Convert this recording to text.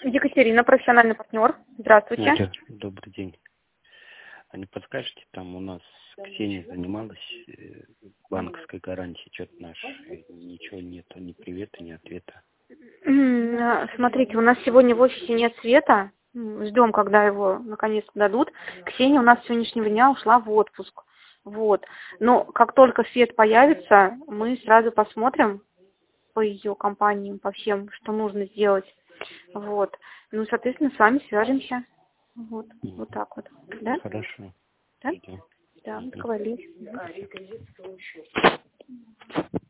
Екатерина, профессиональный партнер. Здравствуйте. Алло, добрый день. А не подскажете, там у нас Ксения занималась банковской гарантией, что-то наш, ничего нету, ни привета, ни ответа. Смотрите, у нас сегодня в офисе нет света. Ждем, когда его наконец-то дадут. Ксения у нас с сегодняшнего дня ушла в отпуск. Вот. Но как только свет появится, мы сразу посмотрим по ее компаниям, по всем, что нужно сделать. Вот. Ну, соответственно, с вами свяжемся. Вот. Вот так вот. Да? Хорошо. Да? Да, договорились.